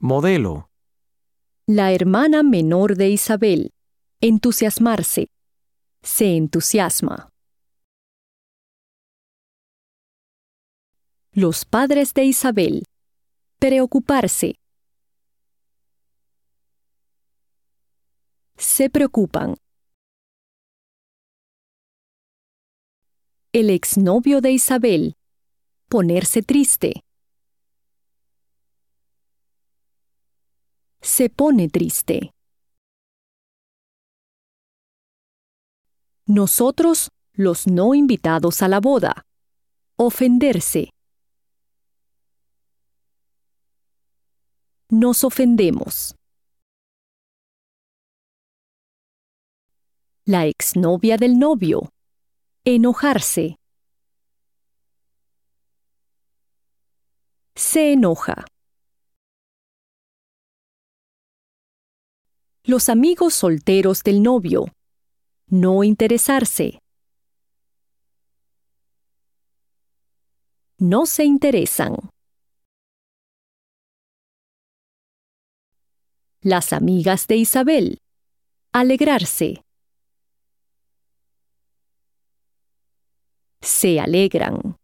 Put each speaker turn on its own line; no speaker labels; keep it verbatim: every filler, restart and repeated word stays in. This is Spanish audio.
Modelo.
La hermana menor de Isabel. Entusiasmarse. Se entusiasma. Los padres de Isabel. Preocuparse. Se preocupan. El exnovio de Isabel. Ponerse triste. Se pone triste. Nosotros, los no invitados a la boda. Ofenderse. Nos ofendemos. La exnovia del novio. Enojarse. Se enoja. Los amigos solteros del novio. No interesarse. No se interesan. Las amigas de Isabel. Alegrarse. Se alegran.